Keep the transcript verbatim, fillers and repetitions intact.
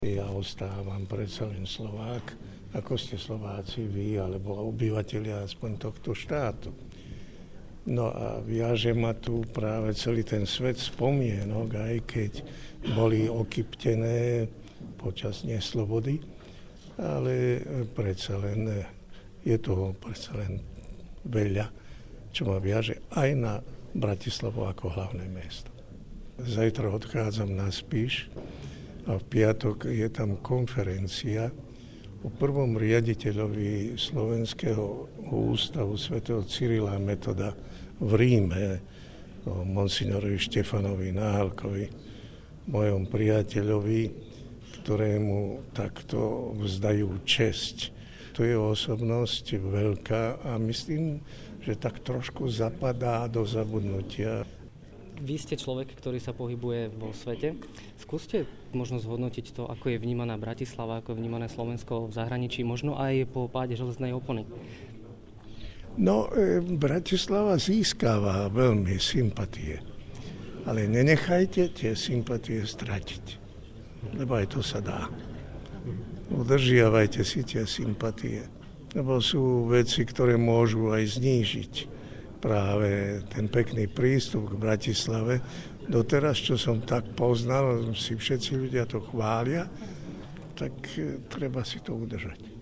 Ja ostávam predsa len Slovák, ako ste Slováci vy, alebo obyvatelia aspoň tohto štátu. No a viaže ma tu práve celý ten svet spomienok, aj keď boli okyptené počas neslobody, ale predsa len je toho predsa len veľa, čo ma viaže aj na Bratislavu ako hlavné mesto. Zajtra odchádzam na Spiš a v piatok je tam konferencia o prvom riaditeľovi Slovenského ústavu svätého Cyrila a Metoda v Ríme, o monsignorovi Štefanovi Náhalkovi, mojom priateľovi, ktorému takto vzdajú česť. To je osobnosť veľká a myslím, že tak trošku zapadá do zabudnutia. Vy ste človek, ktorý sa pohybuje vo svete. Skúste možno zhodnotiť to, ako je vnímaná Bratislava, ako je vnímané Slovensko v zahraničí, možno aj po páde železnej opony. No, e, Bratislava získava veľmi sympatie, ale nenechajte tie sympatie stratiť, lebo aj to sa dá. Udržiavajte si tie sympatie, lebo sú veci, ktoré môžu aj znížiť práve ten pekný prístup k Bratislave. Doteraz, čo som tak poznal, si všetci ľudia to chvália, tak treba si to udržať.